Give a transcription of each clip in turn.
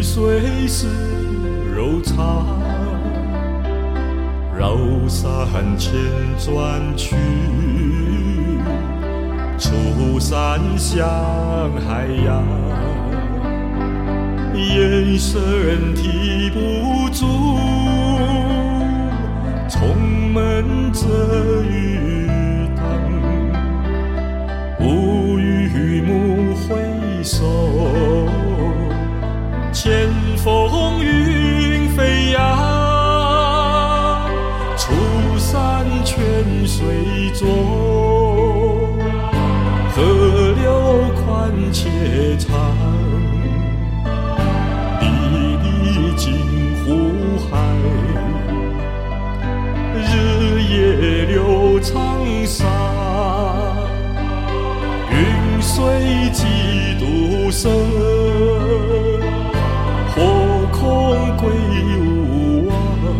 水是柔肠，绕山千转去，出山向海洋，眼神提不住，充满着鱼塘，无雨木回首，千风云飞扬，出山泉水中，河流宽且长，粒粒尽湖海，日夜流长沙，云水几度生，火空归无望，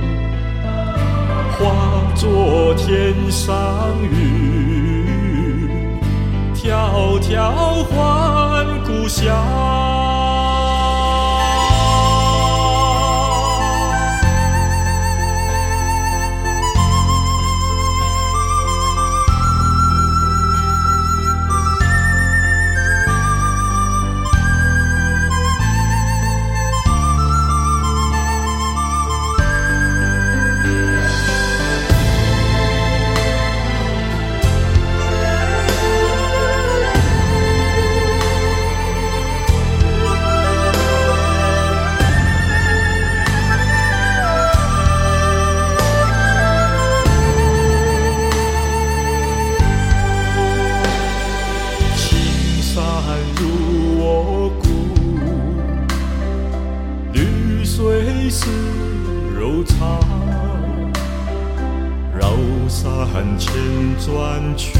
化作天上云，迢迢还故乡。水是柔肠，绕山千转去，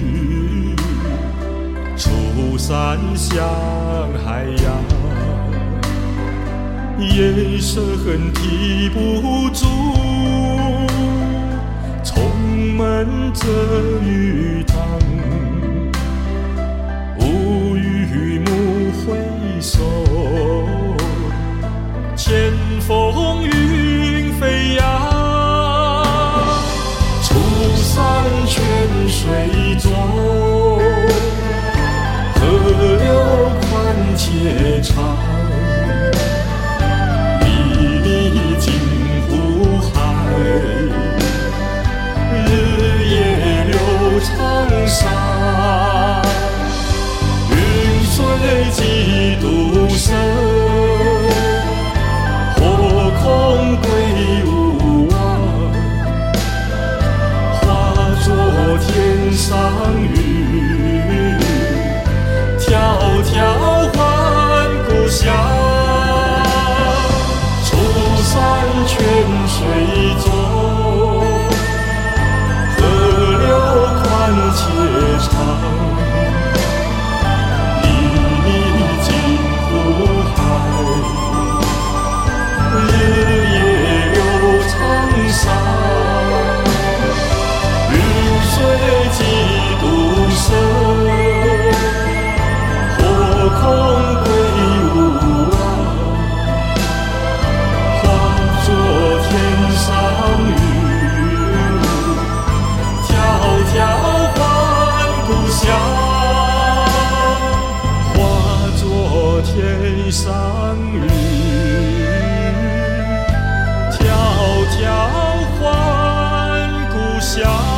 出山向海洋，眼神提不住，充满着鱼塘，无雨木回首，千风云飞扬，出山泉水中，河流宽且长，粒粒尽湖海，日夜流长沙，云水几度生，空归无望，化作天上云，迢迢还故乡。出山泉水中，河流宽且长，粒粒尽湖海，日夜流长沙，云水几度生，火空归无望，化作天上云，迢迢还故乡，化作天上云，迢迢还故乡。